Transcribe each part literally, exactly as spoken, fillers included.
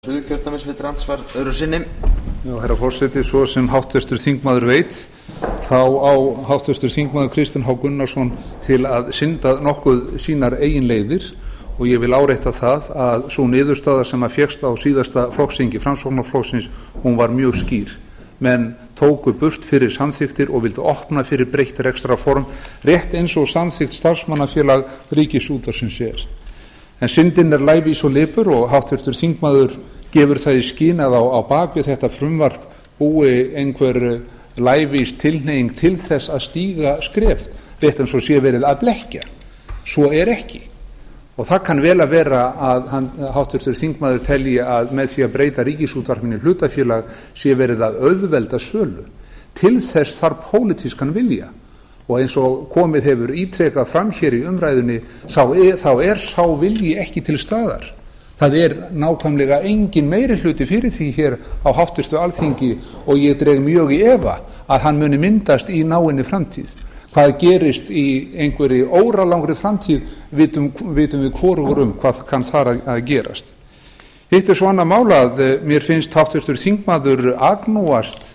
Suðurkjördæmis við andsvar öðru sinni. Já, herra forseti, svo sem háttvirtur þingmaður veit, þá á háttvirtur þingmaður Kristinn H Gunnarsson til að synda nokkuð sínar eigin leiðir og ég vil árétta það að sú niðurstaða sem að fékkst á síðasta flokksþingi Framsóknarflokksins, hún var mjög skýr. Menn tóku burt fyrir samþykktir og vildu opna fyrir breytt rekstrarform, rétt eins og samþykkt starfsmannafélag Ríkisútvarpsins er. En syndin er lævís og lipur og háttvirtur þingmaður gefur það í skyn að á, á bak við þetta frumvarp búi einhver lævís tilhneiging til þess að stíga skref, rétt eins og sé verið að blekkja. Svo er ekki. Og það kann vel að vera að hann, háttvirtur þingmaður telji að með því að breyta Ríkisútvarpinu í hlutafélag sé verið að auðvelda sölu. Til þess þarf pólitískan vilja. Og eins og komið hefur ítrekað fram hér í umræðunni, sá er, þá er sá vilji ekki til staðar. Það er nákvæmlega engin meiri hluti fyrir því hér á háttvirtu Alþingi og ég dreg mjög í efa að hann muni myndast í náinni framtíð. Hvað gerist í einhverri óralangri framtíð vitum, vitum við hvorugur um hvað kann þar að, að gerast. Hitt er svona mála að mér finnst háttvirtur þingmaður agnúast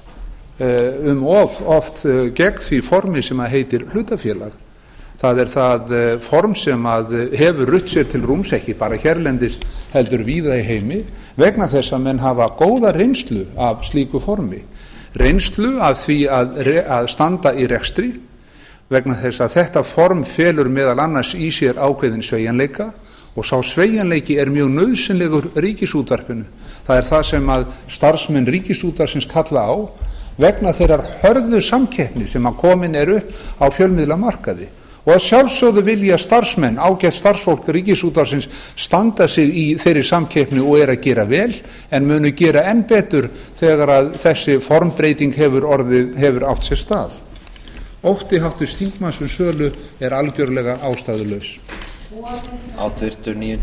um of oft gegn því formi sem að heitir hlutafélag. Það er það form sem að hefur rutt sér til rúms, ekki bara hérlendis heldur víða í heimi, vegna þess að menn hafa góða reynslu af slíku formi. Reynslu af því að, að standa í rekstri, vegna þess að þetta form felur meðal annars í sér ákveðin sveigjanleika og sá sveigjanleiki er mjög nauðsynlegur Ríkisútvarpinu. Það er það sem að starfsmenn Ríkisútvarpsins kalla á vegna þeirrar hörðu samkeppni sem að komin er upp á fjölmiðlamarkaði. Og að sjálfsögðu vilja starfsmenn, ágætt starfsfólk Ríkisútvarpsins standa sig í þeirri samkeppni og er að gera vel, en munu gera enn betur þegar að þessi formbreyting hefur, orðið, hefur átt sér stað. Ótti háttvirts þingmanns um sölu er algjörlega ástæðulaus.